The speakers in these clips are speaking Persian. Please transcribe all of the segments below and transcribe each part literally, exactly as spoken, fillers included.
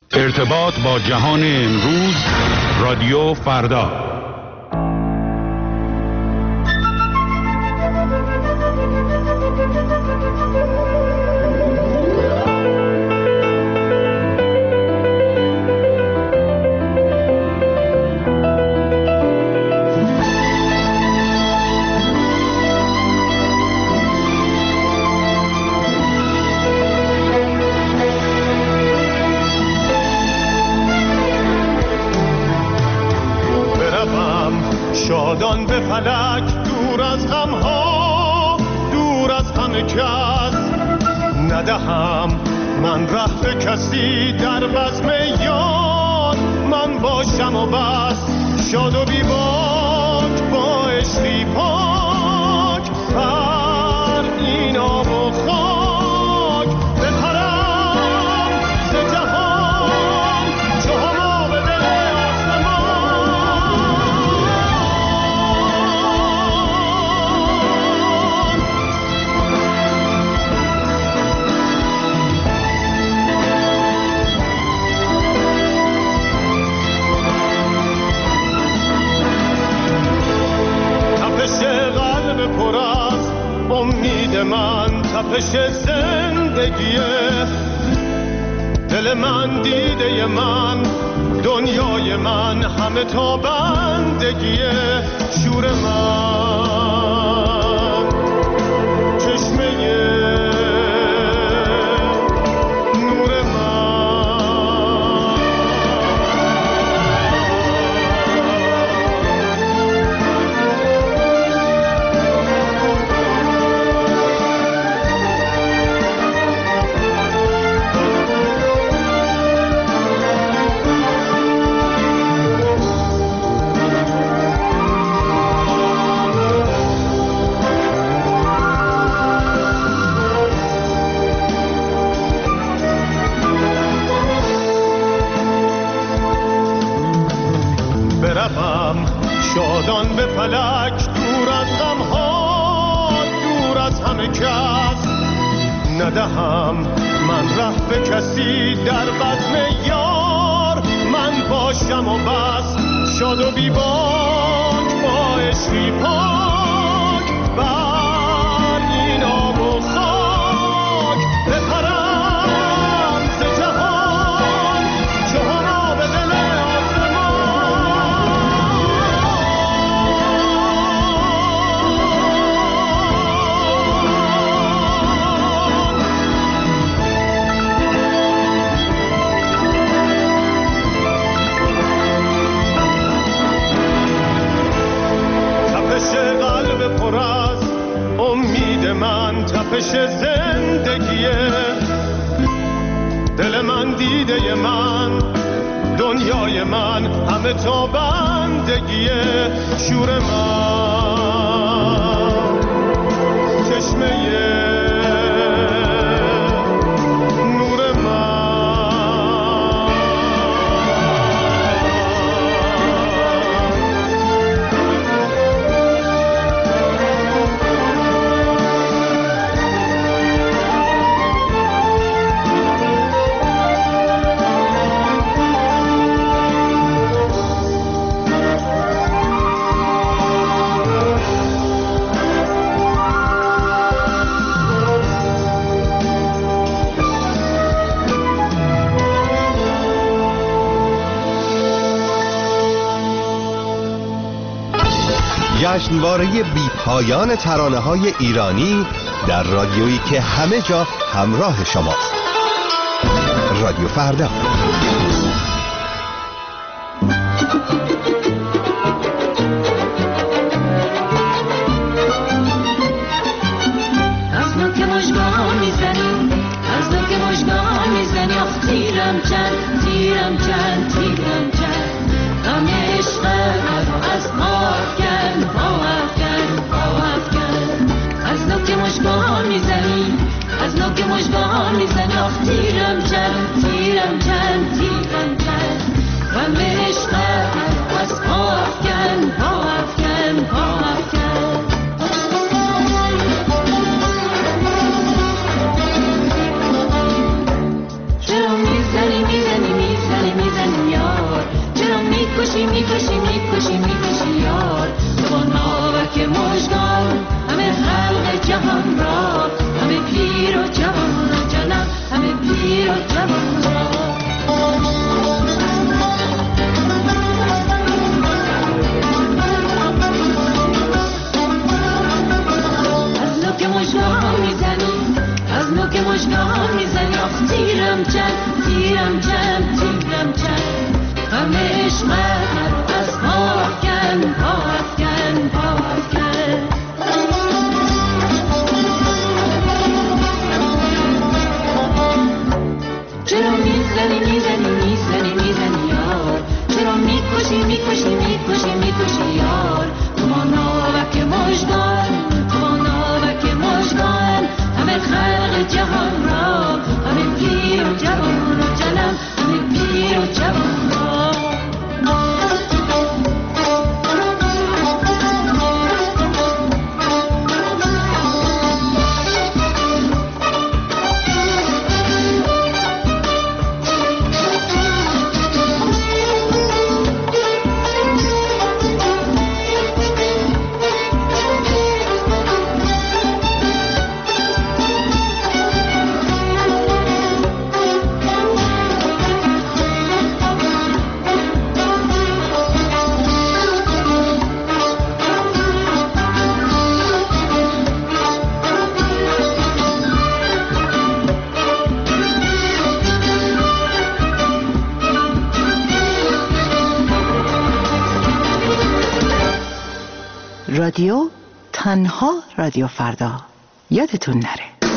ارتباط با جهان امروز، رادیو فردا. شادان به فلک، دور از غمها، دور از همه کس، ندهم من ره به کسی، در بزم یار من باشم و بس. شاد و بی باک با عشقی پاک، بر این آب و خاک بپرم ز جهان، چو هما به دل پر از امید من، تپش زندگیه، دل من دیده من، دنیای من، همه تا بندگیه. شور من چشمه نور من، شادان به فلک، دور از غمها، دور از همه کس، ندهم من ره به کسی، در بزم یار من باشم و بس. شاد و بی باک با عشقی پاک، بر این آب و خاک بپرم ز جهان، چو هما به دل پر از امید من، تپش زندگیه، دل من دیده من، دنیای من، همه تا بندگیه. شور من چشمه جشنواره بی پایان ترانه‌های ایرانی در رادیویی که همه جا همراه شماست. رادیو فردا. از نوک مژگان میزنی، از نوک مژگان میزنی، آخ تیرم چند، تیرم چند، تیرم چند، غم عشق از پاکن، پاکن، پاکن. از نوک مژگان میزنی، از نوک مژگان میزنی، آخ تیرم چند، تیرم چند، تیرم چند، غم عشق از پاکن، پاکن، پاکن. چرا میزنی، میزنی، میزنی میکشی میکشی میکشی میکشی یار تو با ناوک مژگان همه خلق جهان را همه پیر و جوان را جانم همه پیر و جوان را مژگان میزنی از نوک مژگان میزنی آخ تیرم چند تیرم چند تیرم چند همه عشق مرو از پا افکن پا افکن پا افکن چرا میزنی میزنی میزنی میزنی یار چرا میکشی میکشی میکشی میکشی یار تو ما ناوک مژگان همه خلق جهان را همه پیر و جوان را جانم همه پیر و جوان را رادیو تنها رادیو فردا یادتون نره.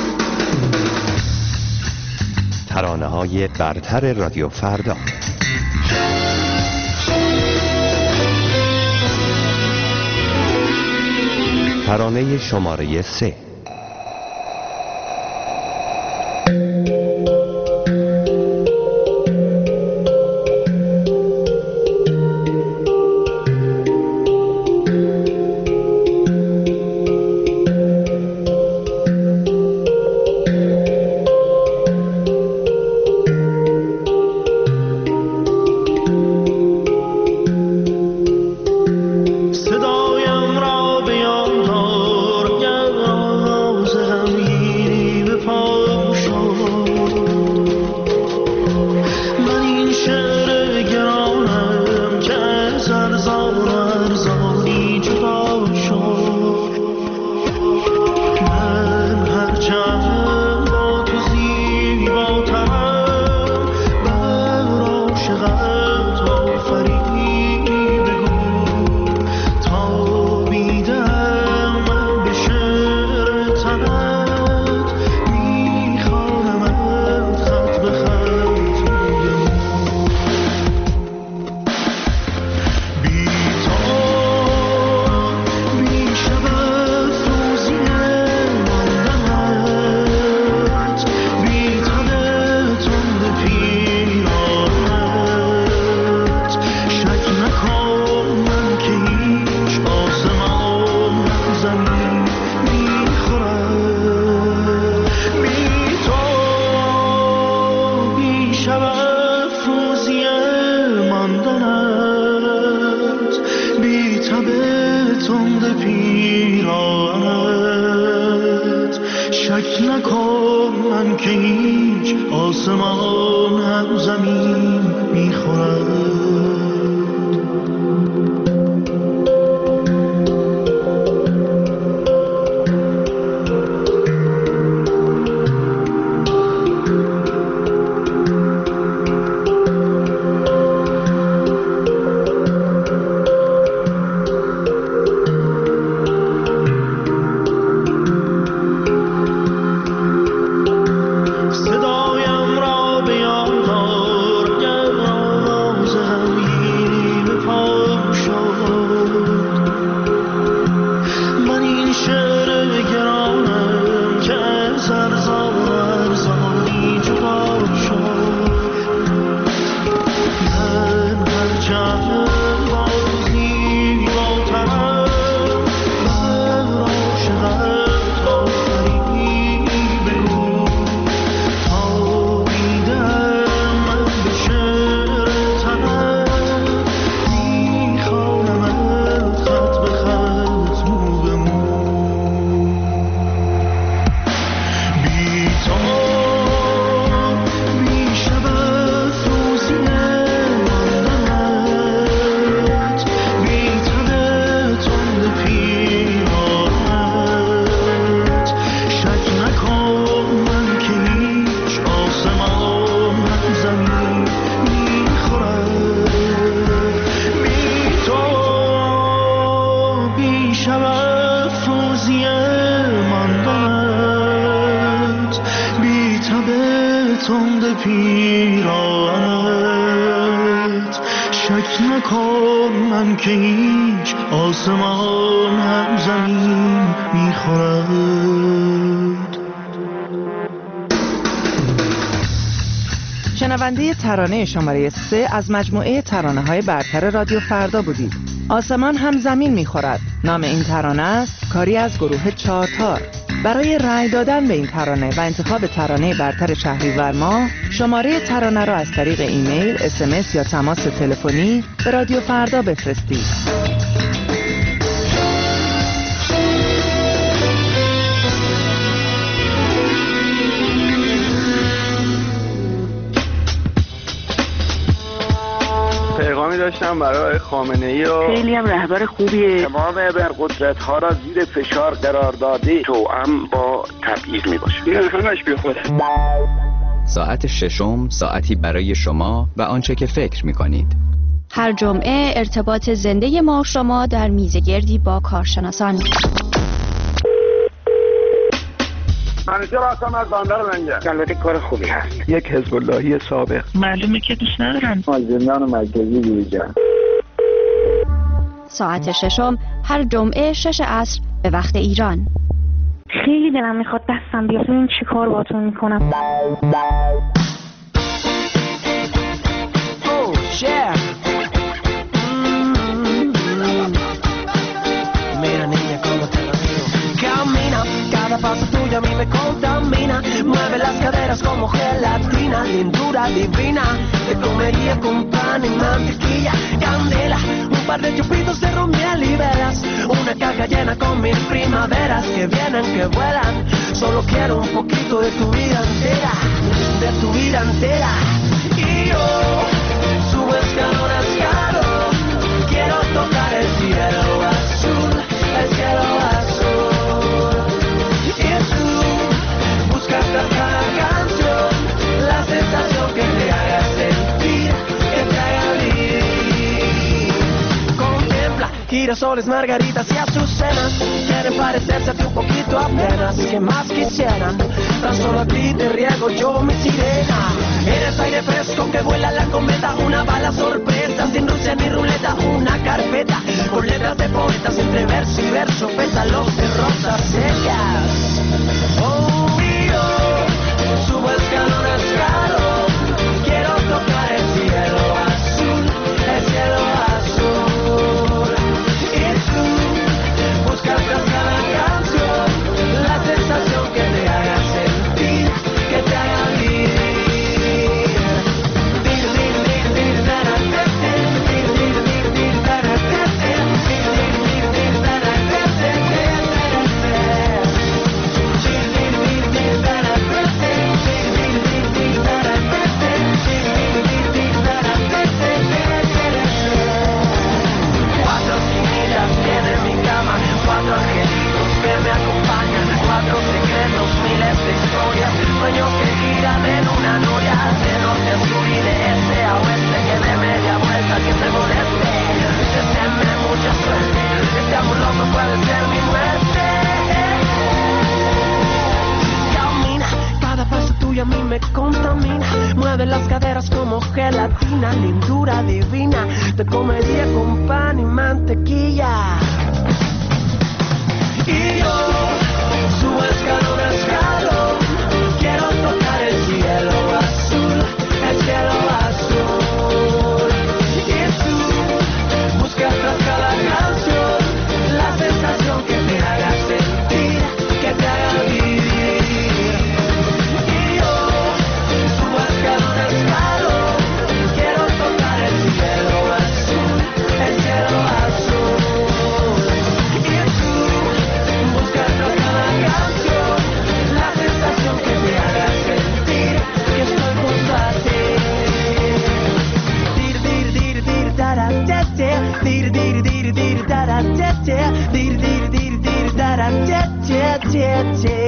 ترانه های برتر رادیو فردا. ترانه شماره سه. صدایم را بیار ایرانت. شک نکن من که هیچ آسمان هم زمین میخورد. شنونده ترانه شماره سه از مجموعه ترانه های برتر رادیو فردا بودید. آسمان هم زمین میخورد نام این ترانه است، کاری از گروه چهارتار. برای رأی دادن به این ترانه و انتخاب ترانه برتر شهریور ماه شماره ترانه را از طریق ایمیل، اس ام اس یا تماس تلفنی به رادیو فردا بفرستید. پیغامی داشتم برای خامنه‌ای و خیلی هم رهبر خوبیه. تمام ابرقدرت‌ها را زیر فشار قرار داده، توأم با تبعیض میباشه. این همش بیخوده. ساعت ششم ساعتی برای شما و آنچه که فکر میکنید. هر جمعه ارتباط زنده ما شما در میزگردی با کارشناسان. منیجر آسام از باندر منگه. البته کار خوبی هست. یک حزب اللهی سابق. معلومه که دوست ندارن. از زندان مرکزی بیرون. ساعت ششم هر جمعه شش عصر به وقت ایران. خیلی دلم میخواد دستم بیاد ببین چی کار باتون میکنم. Oh, yeah. Mira niña como te lo digo. Camina, cada paso tuyo a mí me contamina. Mueve las caderas como gelatina, lindura divina. Te comería con pan y mantequilla, candela, un par de chupitos de ron, miel y velas. Una caja llena con mil primaveras que vienen, que vuelan. Solo quiero un poquito de tu vida entera, de tu vida entera. Y yo subo escalón a escalón, quiero tocar el cielo azul, el cielo azul. Y tú buscas tras cada canción la sensación que te haga sentir, que te haga vivir. Contempla girasoles, margaritas y azucenas, quieren parecerse a ti un poquito apenas. ¿Qué más quisieran? Tan solo a ti te riego yo mi sirena. Eres aire fresco que vuela la cometa, una bala sorpresa, sin Rusia ni ruleta, una carpeta con letras de poetas entre verso y verso, pétalos de rosas secas. Oh, y yo subo escalón a escalón, quiero tocar el cielo azul, el cielo azul. Y tú buscas tras cada canción la sensación que te haga sentir, que te haga vivir. Cuatro angelitos que me acompañan, cuatro secretos, miles de historias, sueños que giran en una noria, de norte a sur y de este a oeste, que de media vuelta que te moleste, deséame mucha suerte, este amor loco puede ser mi muerte. Camina, cada paso tuyo a mí me contamina, mueve las caderas como gelatina, lindura divina, te comería con pan y mantequilla. Y yo subo escalón a escalón, quiero tocar el cielo azul, el cielo azul. Y tú buscas tras cada canción la sensación que te haga sentir, que te haga vivir. Y yo subo escalón a escalón, quiero tocar el cielo azul, el cielo azul. La sensación que te haga sentir que estoy junto a ti. Dir dir dir dir dara te te, dir dir dir dir dara te te, dir dir dir dir dara te te te te.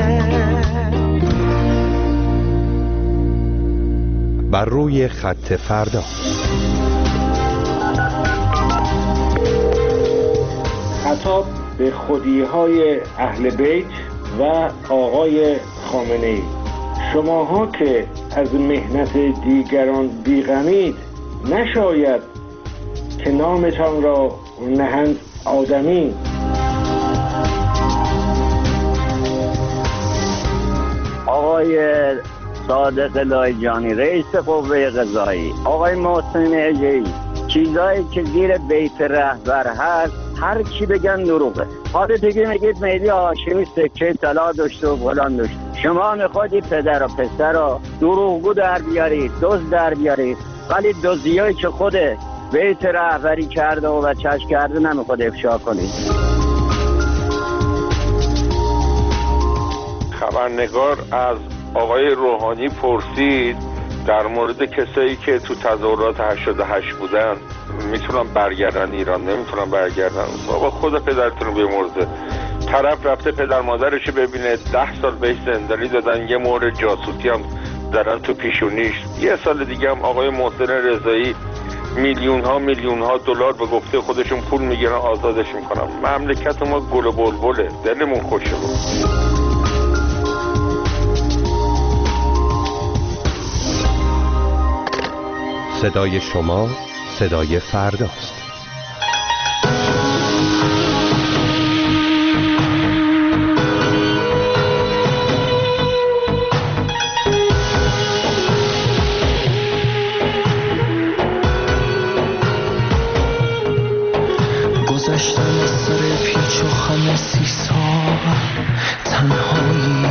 بر روی خط فردا. خطاب به خودی‌های اهل بیت و آقای خامنه‌ای. شماها که از مهنت دیگران بیغمید، نشاید که نامتان را نهند آدمی. آقای صادق لایجانی رئیس قوه قضایی، آقای محسن اجهی، چیزایی که زیر بیت رهبر هست هر کی بگن دروغه. حالا دیگه میگید مهدی هاشمی سکه طلا داشته و فلان داشته. شما میخوادی پدر و پسر رو دروغگو در بیارید، دزد در بیارید، ولی دزدیایی که خود بیت رهبری کرده و بچه‌اش کرده نمیخواد افشا کنید. خبرنگار از آقای روحانی پرسید در مورد کسایی که تو تظاهرات هشتاد و هشت بودن میتونن برگردن ایران، نمیتونن برگردن. بابا خود پدرتون رو بیامرزه. طرف رفته پدر مادرشو ببینه، ده سال بهش زندانی دادن، یه مورد جاسوسی هم دارن تو پیشونیش. یه سال دیگه هم آقای محسن رضایی میلیون ها میلیون ها دلار به گفته خودشون پول میگیرن آزادش میکنن. مملکت ما گل و بلبله، دلمون خوشه. صدای شما صدای فرداست. گذشتم از سر پیچ و خم سی سال تنهایی،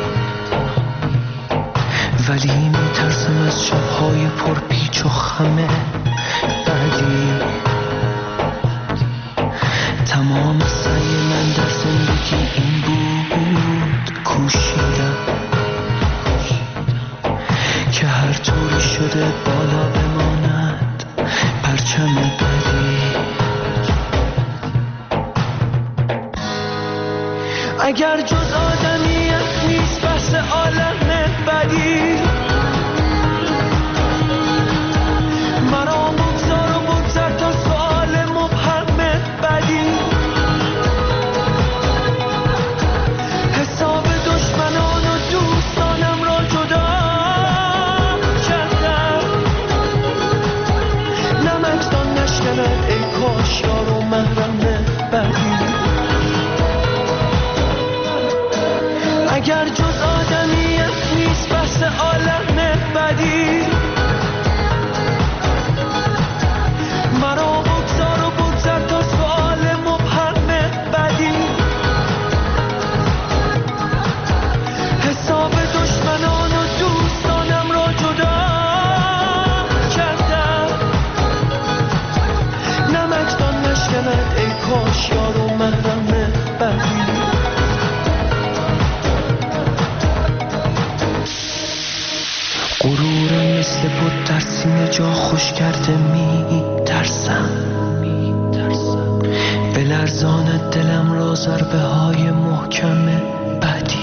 ولی میترسم از شبهای پر پیچ و خمه بعدی. تمام سعی من در زندگی این بود کوشیدم که هر طوری شده بالا بماند پرچم بدی. اگر جز آدمیت نیست بس عالم بدی، مرا بگذار و بگذر تا سؤال مبهم بدی. حساب دشمنان و دوستانم را جدا کردم، نمکدان نشکند ای کاش یار و محرم بدی. اگر جز آدمیت نیست بس عالم بدی، مرا بگذار و بگذر تا سؤال مبهم بدی. حساب دشمنان و دوستانم را جدا کردم، نمکدان نشکند ای کاش یار و محرم بدی. غرورم مثل بود در سینه جا خوش کرده می ترسم، به لرزان دلم را ضربه های محکم بدی.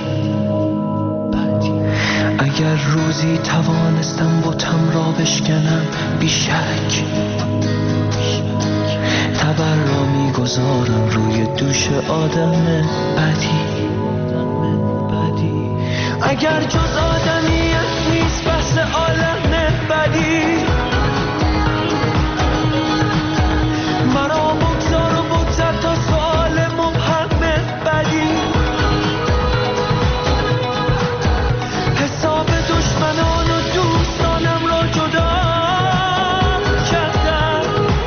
اگر روزی توانستم بتم را بشکنم بی شک، تبر را می گذارم روی دوش آدم بدی. اگر جز آدمیت نیست بس عالم بدی، مرا بگذار و بگذر تا سؤال مبهم بدی. حساب دشمنان و دوستانم را جدا کردم،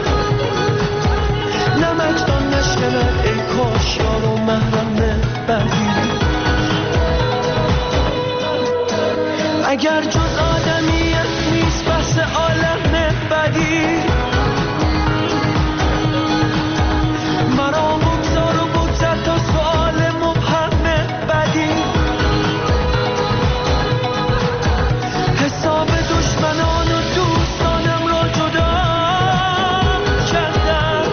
نمکدان نشکند ای کاش یار و محرم بدی. اگر جز آدمیت نیست بس عالم بدی، مرا بگذار و بگذر تا سؤال مبهم بدی. حساب دشمنان و دوستانم را جدا کردم،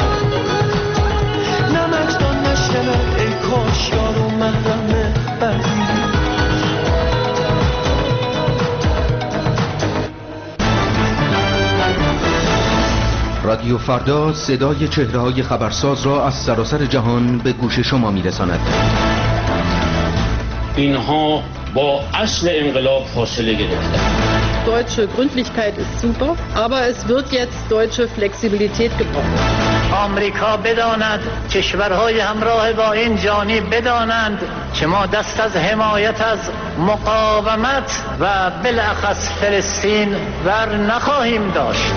نمکدان نشکند ای کاش یار و محرم بدی. رادیو فردا صدای چهره‌های خبرساز را از سراسر جهان به گوش شما می‌رساند. اینها با اصل انقلاب فاصله گرفتند. Deutsche Gründlichkeit ist super, aber es wird jetzt deutsche Flexibilität gebraucht. آمریکا بداند، کشورهای همراه با این جانی بدانند که ما دست از حمایت از مقاومت و بالاخص فلسطین ور نخواهیم داشت.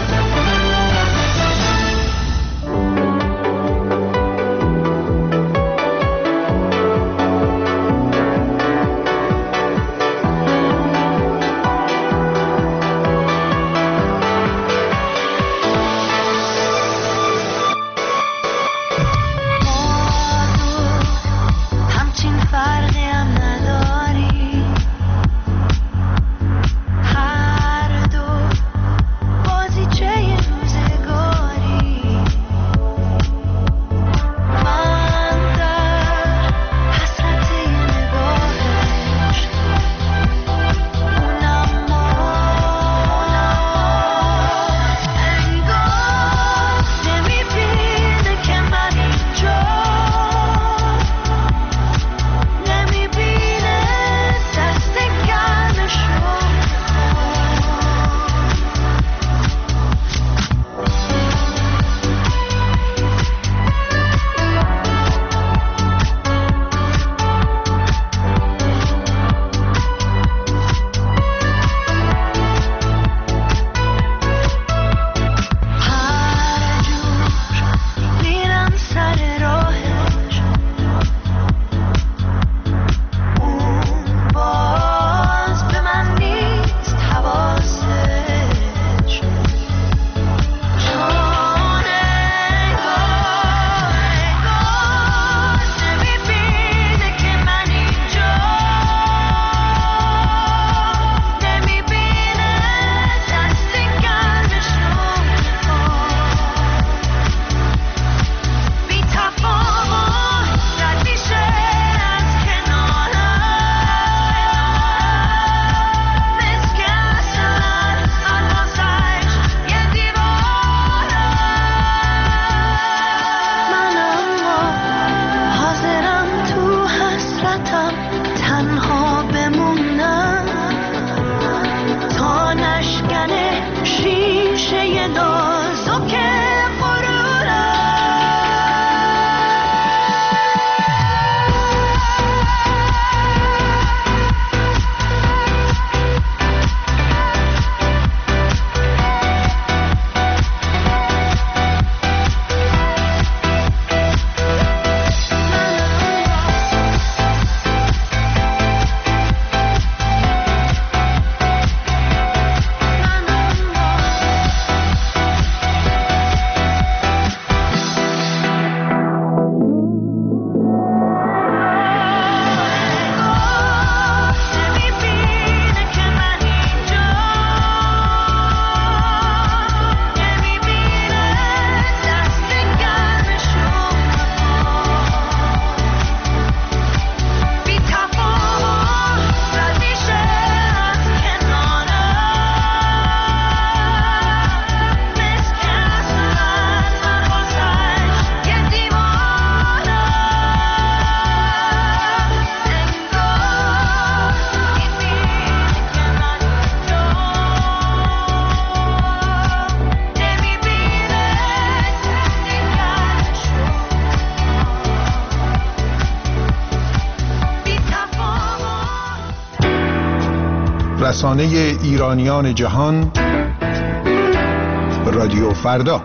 رسانه ایرانیان جهان، رادیو فردا.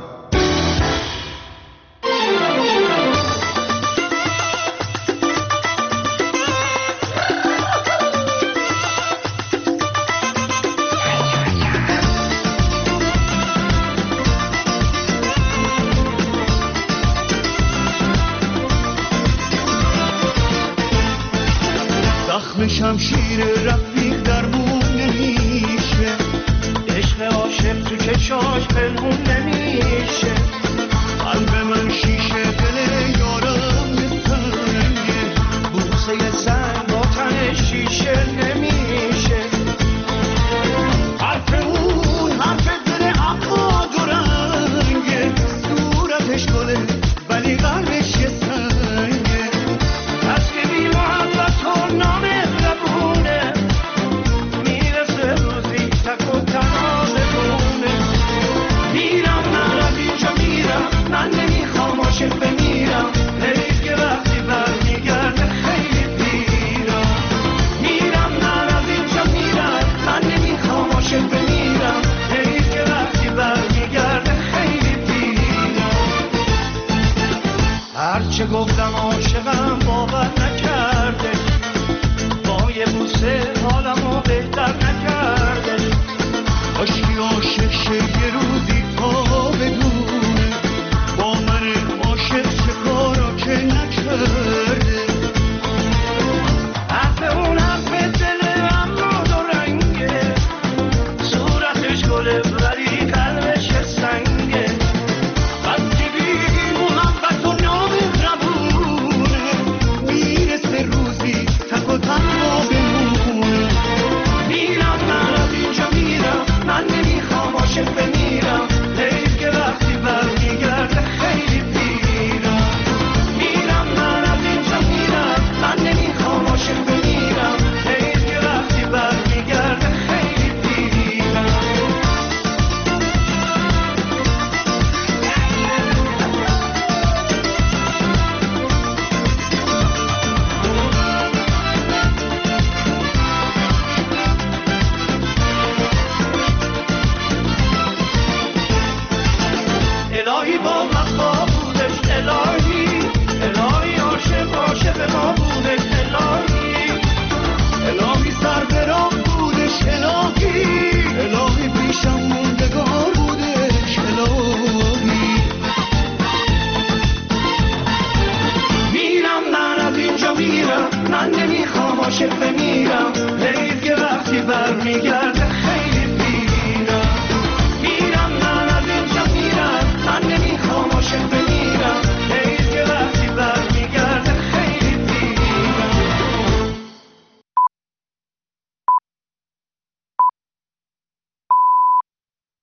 زخم شمشیر رفیق درمون نمیشه، عشق عاشق تو چشاش پنهون نمیشه. گفتم عاشقم باور نکرده، با یه بوسه حالمو بهتر نکرده. کاشکی عاشق شه یه روزی تا بدونه با من عاشق چه کارا که نکرده. حرف اون حرف دل امرود و رنگه، صورتش گله ولی